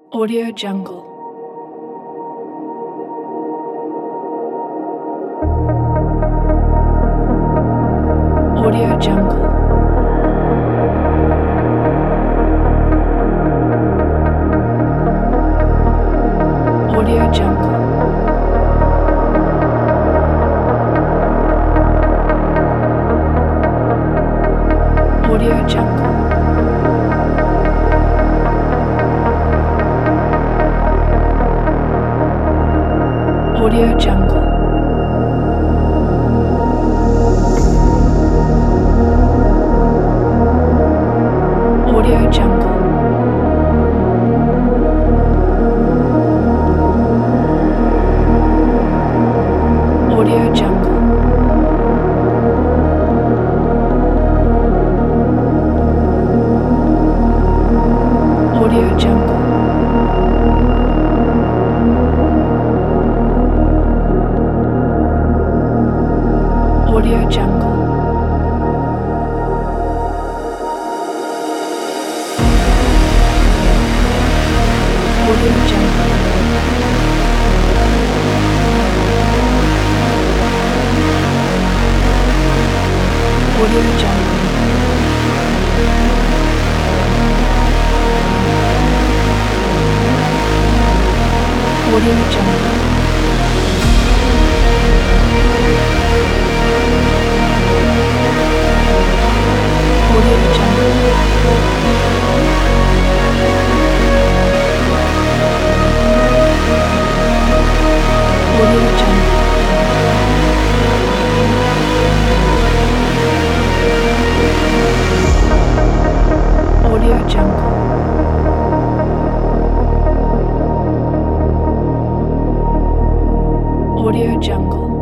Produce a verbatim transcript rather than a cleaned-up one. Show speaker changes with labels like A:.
A: Audio Jungle. Audio Jungle. Audio Jungle. Audio Jungle. Audio Jungle. Audio Jungle. Audio Jungle. Audio Jungle. Audio Jungle. Audio Jungle. Audio Jungle. Audio Jungle. Audio Jungle. Audio Jungle. Audio Jungle. Audio Jungle.